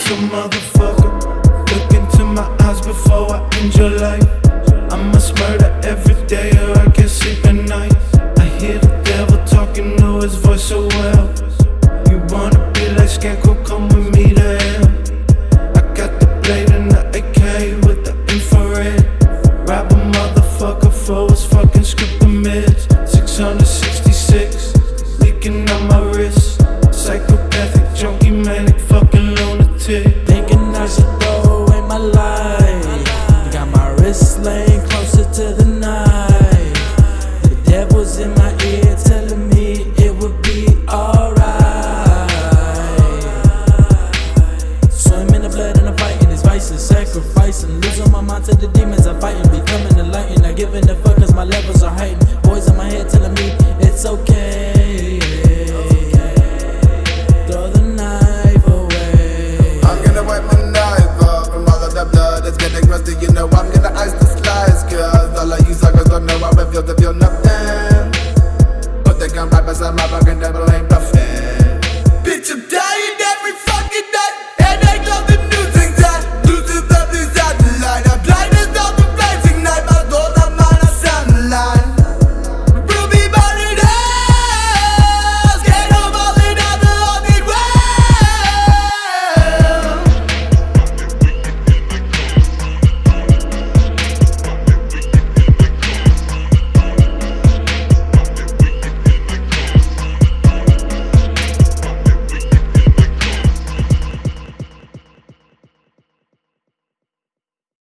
So motherfucker, look into my eyes before I end your life. I must murder every day or I can't sleep at night. I hear the devil talking, know his voice so well. You wanna be like Scarecrow, come with me to hell. I got the blade and the AK with the infrared. Rob a motherfucker for his fucking script meds. 666, leaking out my wrist. Psychopathic, junkie, manic, fucking lunatic. Thinking I should throw away my life. Got my wrist laying closer to the knife. The devil's in my ear